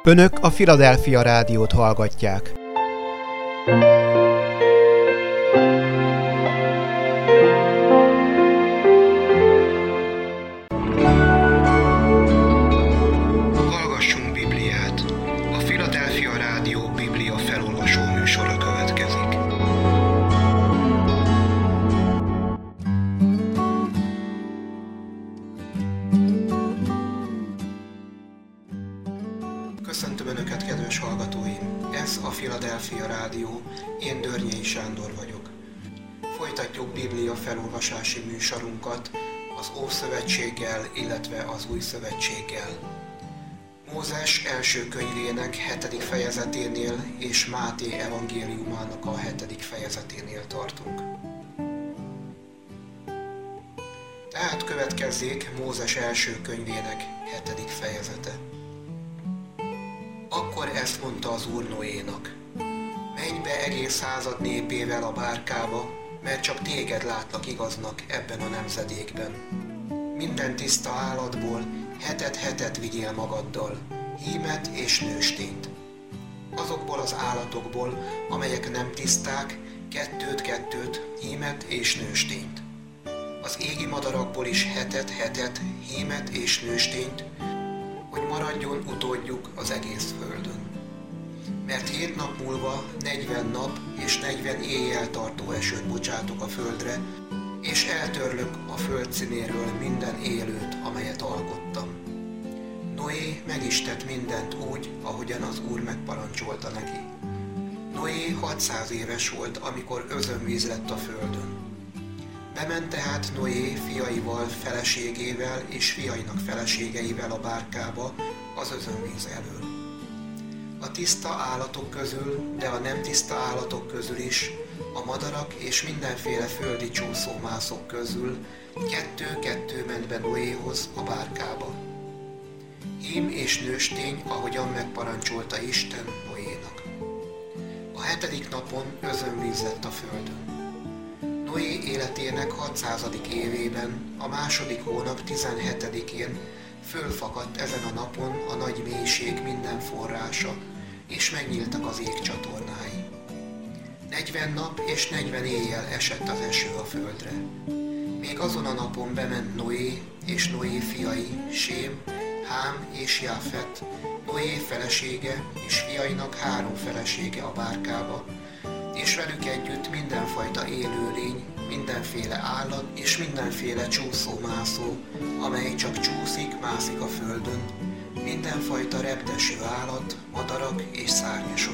Önök a Philadelphia Rádiót hallgatják. Hallgassunk Bibliát! A Philadelphia Rádió Biblia felolvasó műsora következik. Köszöntöm Önöket, kedves hallgatóim! Ez a Philadelphia Rádió, én Dörnyei Sándor vagyok. Folytatjuk Biblia felolvasási műsorunkat az Ószövetséggel, illetve az Új Szövetséggel. Mózes első könyvének 7. fejezeténél és Máté evangéliumának a 7. fejezeténél tartunk. Tehát következzék Mózes első könyvének 7. fejezete. Akkor ezt mondta az Úr Noénak: menj be egész század népével a bárkába, mert csak téged látlak igaznak ebben a nemzedékben. Minden tiszta állatból hetet vigyél magaddal, hímet és nőstényt. Azokból az állatokból, amelyek nem tiszták, kettőt, hímet és nőstényt. Az égi madarakból is hetet, hímet és nőstényt, hogy maradjon utódjuk az egész földön. Mert 7 nap múlva 40 nap és 40 éjjel tartó esőt bocsátok a földre, és eltörlök a föld színéről minden élőt, amelyet alkottam. Noé meg is tett mindent úgy, ahogyan az Úr megparancsolta neki. Noé 600 éves volt, amikor özönvíz lett a földön. Bement tehát Noé fiaival, feleségével és fiainak feleségeivel a bárkába az özönvíz elől. A tiszta állatok közül, de a nem tiszta állatok közül is, a madarak és mindenféle földi csúszómászok közül kettő ment be Noéhoz a bárkába. Hím és nőstény, ahogyan megparancsolta Isten Noénak. A 7. napon özönvíz lett a földön. Noé életének 600. évében, a 2. hónap 17-én fölfakadt ezen a napon a nagy mélység minden forrása, és megnyíltak az ég csatornái. 40 nap és 40 éjjel esett az eső a földre. Még azon a napon bement Noé és Noé fiai, Sém, Hám és Jáfet, Noé felesége és fiainak 3 felesége a bárkába, és velük együtt mindenfajta élőlény, mindenféle állat és mindenféle csúszó-mászó, amely csak csúszik, mászik a földön, mindenfajta repdeső állat, madarak és szárnyasok.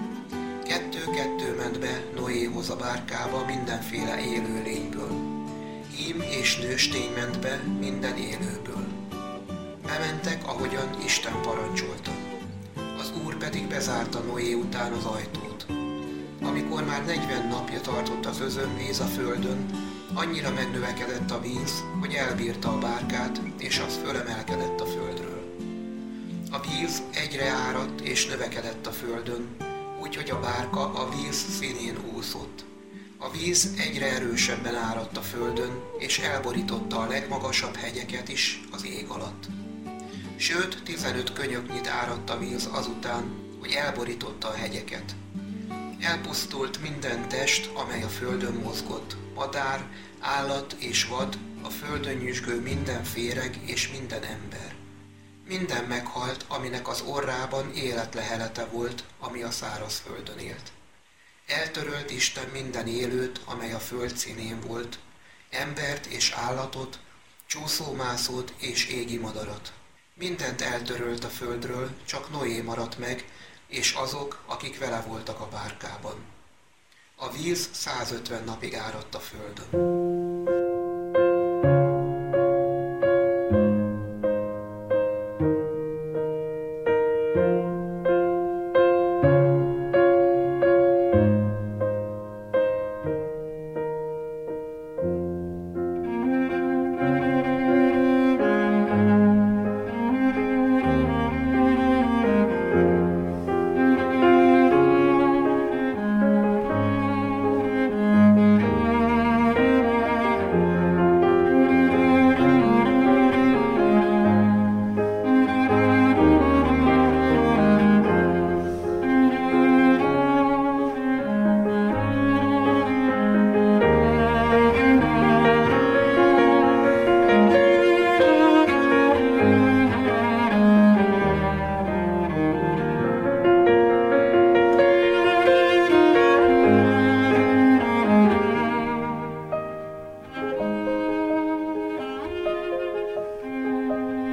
Kettő ment be Noéhoz a bárkába mindenféle élőlényből. Hím és nőstény ment be minden élőből. Bementek, ahogyan Isten parancsolta. Az Úr pedig bezárta Noé után az ajtót. Amikor már 40 napja tartott az özönvíz a földön, annyira megnövekedett a víz, hogy elbírta a bárkát, és az fölemelkedett a földről. A víz egyre áradt és növekedett a földön, úgyhogy a bárka a víz színén úszott. A víz egyre erősebben áradt a földön, és elborította a legmagasabb hegyeket is az ég alatt. Sőt, 15 könyöknyit áradt a víz azután, hogy elborította a hegyeket. Elpusztult minden test, amely a földön mozgott, madár, állat és vad, a földön nyüzsgő minden féreg és minden ember. Minden meghalt, aminek az orrában életlehelete volt, ami a szárazföldön élt. Eltörölt Isten minden élőt, amely a föld színén volt, embert és állatot, csúszómászót és égi madarat. Mindent eltörölt a földről, csak Noé maradt meg, és azok, akik vele voltak a bárkában. A víz 150 napig áradt a földön.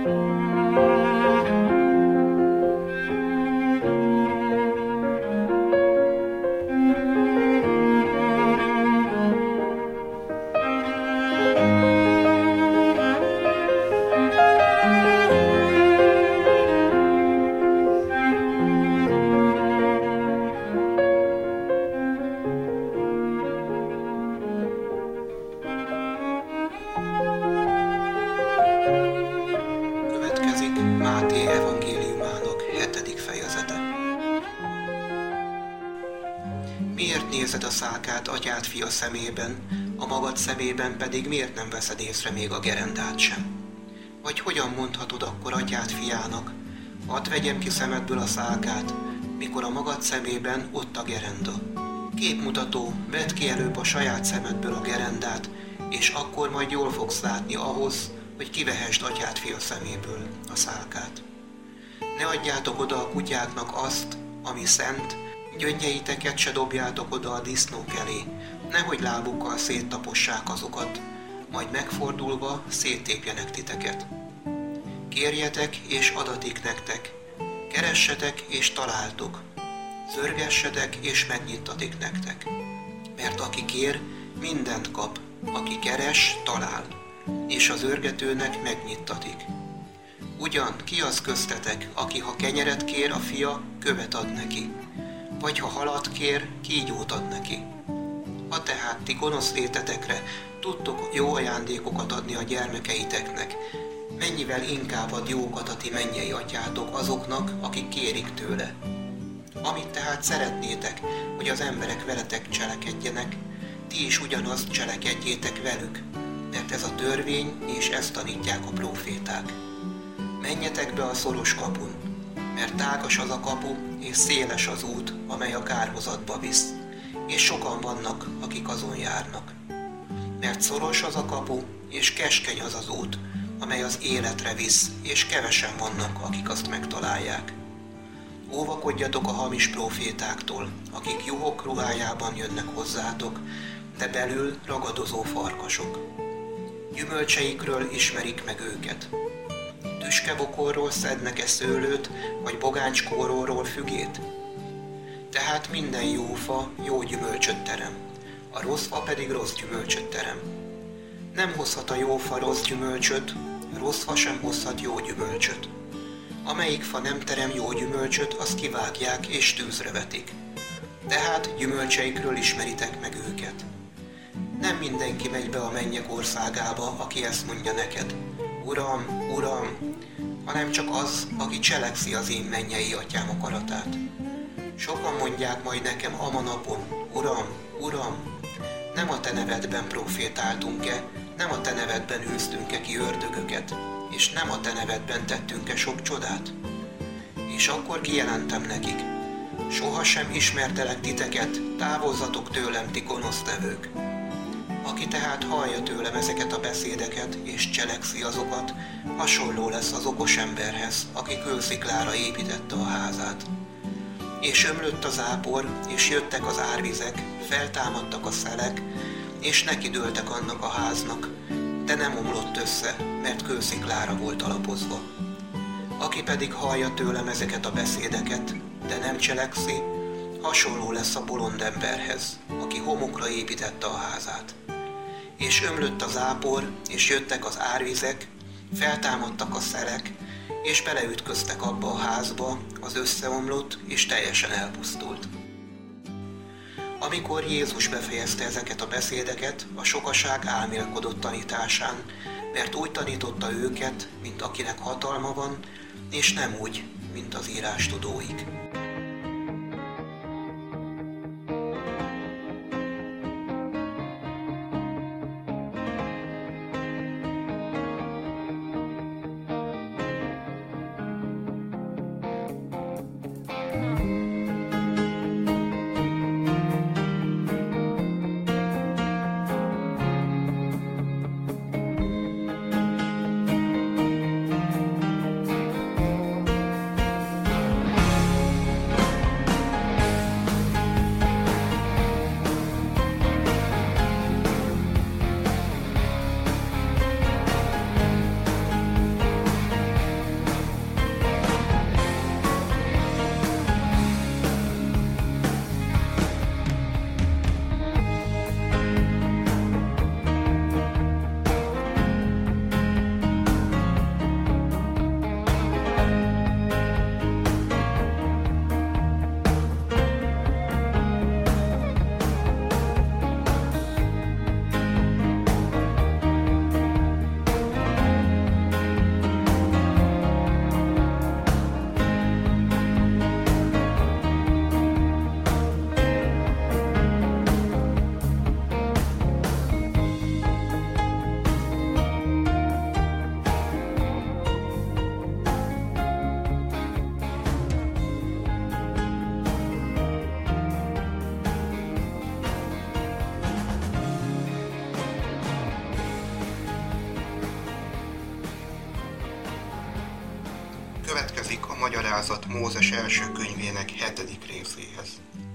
Máté evangéliumának 7. fejezete. Miért nézed a szálkát atyád fia szemében, a magad szemében pedig miért nem veszed észre még a gerendát sem? Vagy hogyan mondhatod akkor atyád fiának, hadd vegyem ki szemedből a szálkát, mikor a magad szemében ott a gerenda? Képmutató, vedd ki előbb a saját szemedből a gerendát, és akkor majd jól fogsz látni ahhoz, hogy kivehesd atyád fia szeméből a szálkát. Ne adjátok oda a kutyáknak azt, ami szent, gyöngyeiteket se dobjátok oda a disznók elé, nehogy lábukkal széttapossák azokat, majd megfordulva széttépjenek titeket. Kérjetek, és adatik nektek, keressetek, és találtok, zörgessetek, és megnyittatik nektek. Mert aki kér, mindent kap, aki keres, talál, és az zörgetőnek megnyittatik. Ugyan ki az köztetek, aki ha kenyeret kér, a fia követ ad neki, vagy ha halat kér, kígyót ad neki? Ha tehát ti gonosz létetekre tudtok jó ajándékokat adni a gyermekeiteknek, mennyivel inkább ad jókat a ti mennyei atyátok azoknak, akik kérik tőle. Amit tehát szeretnétek, hogy az emberek veletek cselekedjenek, ti is ugyanazt cselekedjétek velük, mert ez a törvény, és ezt tanítják a próféták. Menjetek be a szoros kapun, mert tágas az a kapu, és széles az út, amely a kárhozatba visz, és sokan vannak, akik azon járnak. Mert szoros az a kapu, és keskeny az az út, amely az életre visz, és kevesen vannak, akik azt megtalálják. Óvakodjatok a hamis prófétáktól, akik juhok ruhájában jönnek hozzátok, de belül ragadozó farkasok. Gyümölcseikről ismerik meg őket. Tüskebokorról szednek-e szőlőt, vagy bogáncskóróról fügét? Tehát minden jó fa jó gyümölcsöt terem, a rossz fa pedig rossz gyümölcsöt terem. Nem hozhat a jó fa rossz gyümölcsöt, rossz fa sem hozhat jó gyümölcsöt. Amelyik fa nem terem jó gyümölcsöt, azt kivágják és tűzre vetik. Tehát gyümölcseikről ismeritek meg őket. Nem mindenki megy be a mennyek országába, aki ezt mondja neked: Uram, Uram, hanem csak az, aki cselekszi az én mennyei atyám akaratát. Sokan mondják majd nekem a napon: Uram, Uram, nem a te nevedben profétáltunk-e, nem a te nevedben űztünk-e ki ördögöket, és nem a te nevedben tettünk-e sok csodát? És akkor kijelentem nekik: sohasem ismertelek titeket, távozzatok tőlem, ti gonosz tevők. Aki tehát hallja tőlem ezeket a beszédeket, és cselekszi azokat, hasonló lesz az okos emberhez, aki kősziklára építette a házát. És ömlött a zápor, és jöttek az árvizek, feltámadtak a szelek, és nekidőltek annak a háznak, de nem omlott össze, mert kősziklára volt alapozva. Aki pedig hallja tőlem ezeket a beszédeket, de nem cselekszi, hasonló lesz a bolond emberhez, aki homokra építette a házát. És ömlött a zápor, és jöttek az árvizek, feltámadtak a szelek, és beleütköztek abba a házba, az összeomlott, és teljesen elpusztult. Amikor Jézus befejezte ezeket a beszédeket, a sokaság álmélkodott tanításán, mert úgy tanította őket, mint akinek hatalma van, és nem úgy, mint az írástudóik. Következik a magyarázat Mózes első könyvének 7. részéhez.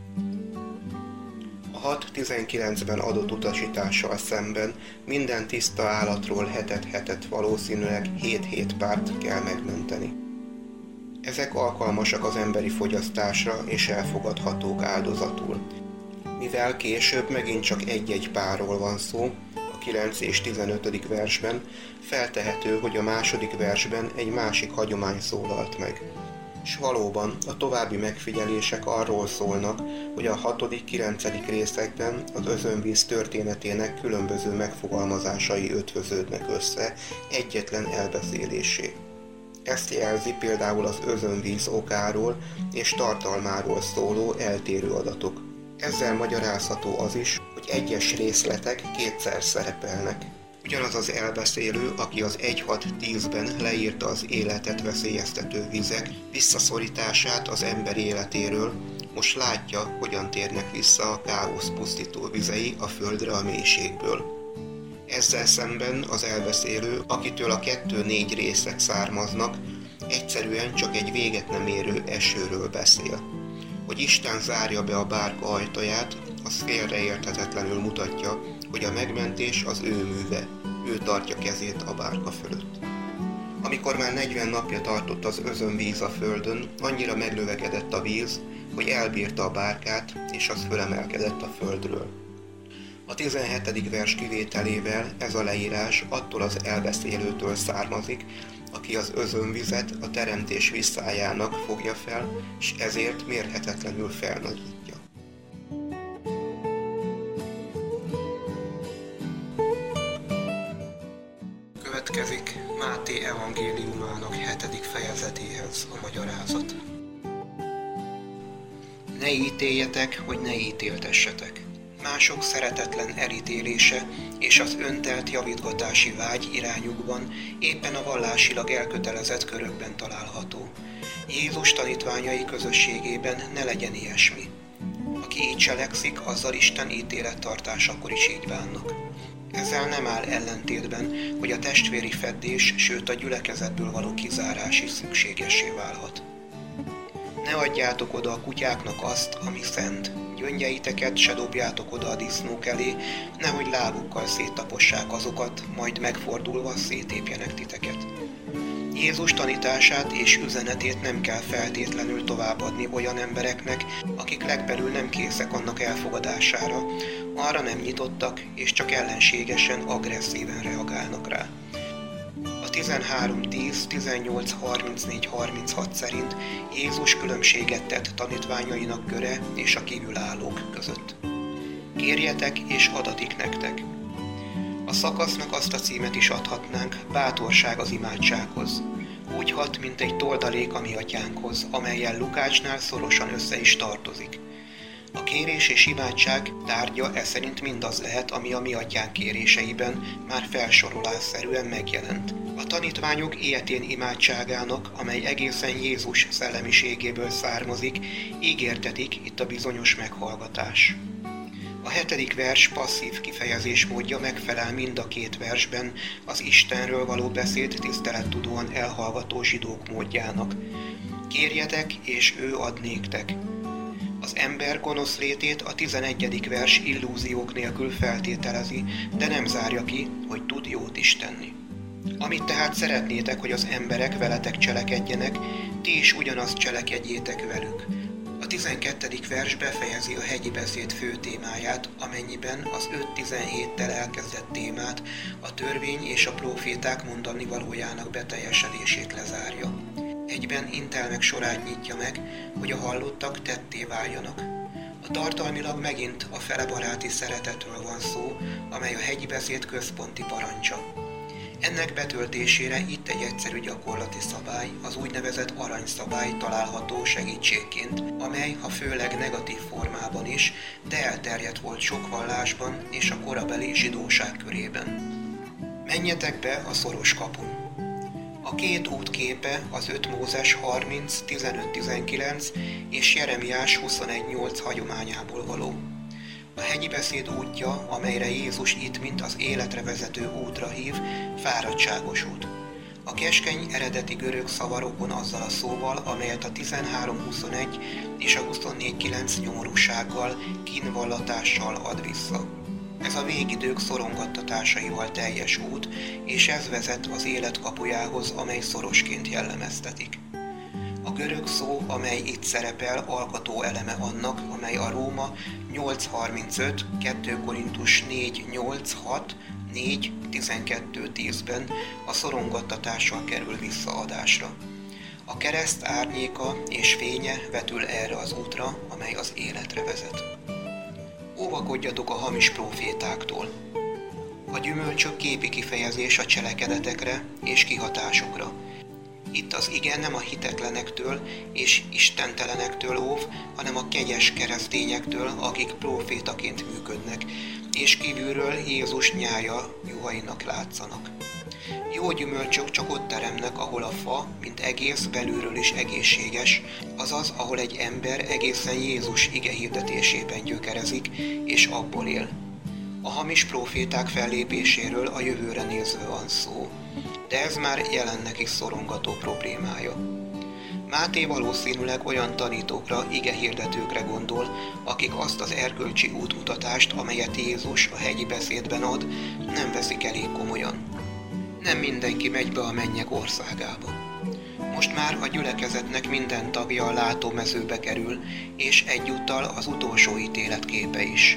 A 6.19-ben adott utasítással szemben minden tiszta állatról hetet valószínűleg 7 párt kell megmenteni. Ezek alkalmasak az emberi fogyasztásra és elfogadhatók áldozatul. Mivel később megint csak egy párról van szó, a 9. és 15. versben, feltehető, hogy a második versben egy másik hagyomány szólalt meg. És valóban a további megfigyelések arról szólnak, hogy a 6., 9. részekben az özönvíz történetének különböző megfogalmazásai ötvöződnek össze egyetlen elbeszélésé. Ezt jelzi például az özönvíz okáról és tartalmáról szóló eltérő adatok. Ezzel magyarázható az is, hogy egyes részletek kétszer szerepelnek. Ugyanaz az elbeszélő, aki az 1.6.10-ben leírta az életet veszélyeztető vizek visszaszorítását az ember életéről, most látja, hogyan térnek vissza a káosz pusztító vizei a földre a mélységből. Ezzel szemben az elbeszélő, akitől a 2-4 részek származnak, egyszerűen csak egy véget nem érő esőről beszél. Hogy Isten zárja be a bárka ajtaját, az félreérthetetlenül mutatja, hogy a megmentés az ő műve, ő tartja kezét a bárka fölött. Amikor már 40 napja tartott az özönvíz a földön, annyira megnövekedett a víz, hogy elbírta a bárkát, és az fölemelkedett a földről. A 17. vers kivételével ez a leírás attól az elbeszélőtől származik, aki az özönvizet a teremtés visszájának fogja fel, és ezért mérhetetlenül felnagyítja. Következik Máté evangéliumának 7. fejezetéhez a magyarázat. Ne ítéljetek, hogy ne ítéltessetek. Mások szeretetlen elítélése és az öntelt javítgatási vágy irányukban éppen a vallásilag elkötelezett körökben található. Jézus tanítványai közösségében ne legyen ilyesmi. Aki így cselekszik, azzal Isten ítélettartásakor is így bánnak. Ezzel nem áll ellentétben, hogy a testvéri feddés, sőt a gyülekezetből való kizárás is szükségessé válhat. Ne adjátok oda a kutyáknak azt, ami szent. Gyöngyeiteket se dobjátok oda a disznók elé, nehogy lábukkal széttapossák azokat, majd megfordulva szétépjenek titeket. Jézus tanítását és üzenetét nem kell feltétlenül továbbadni olyan embereknek, akik legbelül nem készek annak elfogadására, arra nem nyitottak és csak ellenségesen, agresszíven reagálnak rá. A 13.10, 18.34-36 szerint Jézus különbséget tett tanítványainak köre és a kívülállók között. Kérjetek és adatik nektek. A szakasznak azt a címet is adhatnánk, bátorság az imádsághoz. Úgy hat, mint egy toldalék a mi atyánkhoz, amellyel Lukácsnál szorosan össze is tartozik. A kérés és imádság tárgya eszerint mindaz lehet, ami a mi atyánk kéréseiben már felsorolásszerűen megjelent. A tanítványok ilyetén imádságának, amely egészen Jézus szellemiségéből származik, ígértetik itt a bizonyos meghallgatás. A 7. vers passzív kifejezésmódja megfelel mind a 2 versben az Istenről való beszéd tisztelettudóan elhallgató zsidók módjának. Kérjetek, és ő ad néktek. Az ember gonosz létét a 11. vers illúziók nélkül feltételezi, de nem zárja ki, hogy tud jót is tenni. Amit tehát szeretnétek, hogy az emberek veletek cselekedjenek, ti is ugyanazt cselekedjétek velük. A 12. vers befejezi a hegyi beszéd fő témáját, amennyiben az 5.17-tel elkezdett témát, a törvény és a próféták mondani valójának beteljesedését lezárja. Egyben intelmek sorát nyitja meg, hogy a hallottak tetté váljanak. A tartalmilag megint a felebaráti szeretetről van szó, amely a hegyi beszéd központi parancsa. Ennek betöltésére itt egy egyszerű gyakorlati szabály, az úgynevezett aranyszabály található segítségként, amely ha főleg negatív formában is, de elterjedt volt sok vallásban és a korabeli zsidóság körében. Menjetek be a szoros kapun. A 2 út képe az 5 Mózes 30, 15-19 és Jeremiás 21.8 hagyományából való. A hegyi beszéd útja, amelyre Jézus itt mint az életre vezető útra hív, fáradtságos út. A keskeny eredeti görög szava rokon azzal a szóval, amelyet a 13-21 és a 24-9 nyomorúsággal, kínvallatással ad vissza. Ez a végidők szorongattatásaival teljes út, és ez vezet az élet kapujához, amely szorosként jellemeztetik. A görög szó, amely itt szerepel, alkotó eleme annak, amely a Róma 8.35, 2 Korintus 4.8.6, 4.12.10-ben a szorongattatással kerül visszaadásra. A kereszt árnyéka és fénye vetül erre az útra, amely az életre vezet. Óvakodjatok a hamis prófétáktól. A gyümölcsök képi kifejezés a cselekedetekre és kihatásokra. Itt az ige nem a hitetlenektől és istentelenektől óv, hanem a kegyes keresztényektől, akik prófétaként működnek, és kívülről Jézus nyája juhainak látszanak. Jó gyümölcsök csak ott teremnek, ahol a fa, mint egész, belülről is egészséges, azaz, ahol egy ember egészen Jézus ige hirdetésében gyökerezik, és abból él. A hamis próféták fellépéséről a jövőre nézve van szó, de ez már jelennek is szorongató problémája. Máté valószínűleg olyan tanítókra, igehirdetőkre gondol, akik azt az erkölcsi útmutatást, amelyet Jézus a hegyi beszédben ad, nem veszik elég komolyan. Nem mindenki megy be a mennyek országába. Most már a gyülekezetnek minden tagja a látómezőbe kerül, és egyúttal az utolsó ítélet képe is.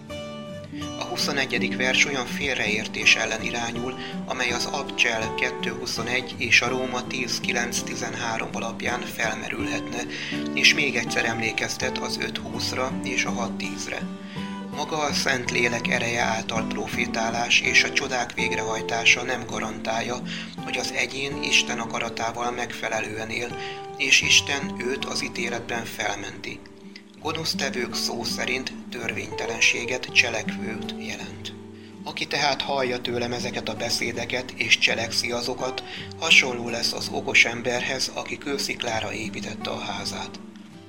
A 21. vers olyan félreértés ellen irányul, amely az Abcsel 2.21 és a Róma 10.9.13 alapján felmerülhetne, és még egyszer emlékeztet az 5.20-ra és a 6.10-re. Maga a Szent Lélek ereje által profétálás és a csodák végrehajtása nem garantálja, hogy az egyén Isten akaratával megfelelően él, és Isten őt az ítéletben felmenti. Gonosztevők szó szerint törvénytelenséget, cselekvőt jelent. Aki tehát hallja tőlem ezeket a beszédeket és cselekszi azokat, hasonló lesz az okos emberhez, aki kősziklára építette a házát.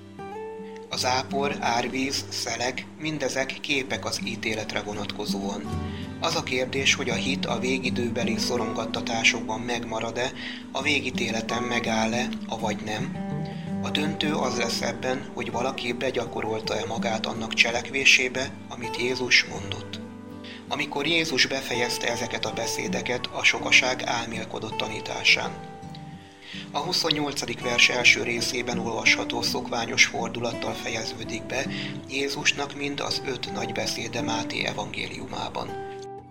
Az ápor, árvíz, szelek, mindezek képek az ítéletre vonatkozóan. Az a kérdés, hogy a hit a végidőbeli szorongattatásokban megmarad-e, a végítéleten megáll-e, avagy nem. A döntő az lesz ebben, hogy valaki begyakorolta-e magát annak cselekvésébe, amit Jézus mondott. Amikor Jézus befejezte ezeket a beszédeket, a sokaság álmélkodott tanításán. A 28. vers első részében olvasható szokványos fordulattal fejeződik be Jézusnak mind az 5 nagy beszéde Máté evangéliumában.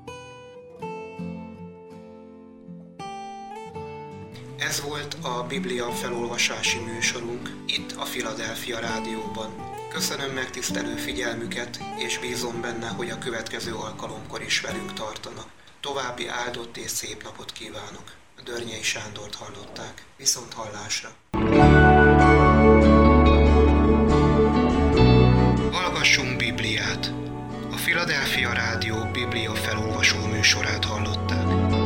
Ez volt a Biblia felolvasási műsorunk itt a Philadelphia Rádióban. Köszönöm megtisztelő figyelmüket, és bízom benne, hogy a következő alkalomkor is velünk tartanak. További áldott és szép napot kívánok! Dörnyei Sándort hallották. Viszont hallásra! Hallgassunk Bibliát! A Philadelphia Rádió Biblia felolvasó műsorát hallották.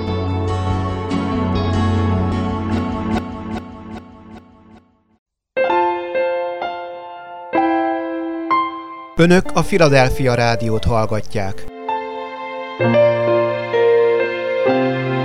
Önök a Philadelphia Rádiót hallgatják.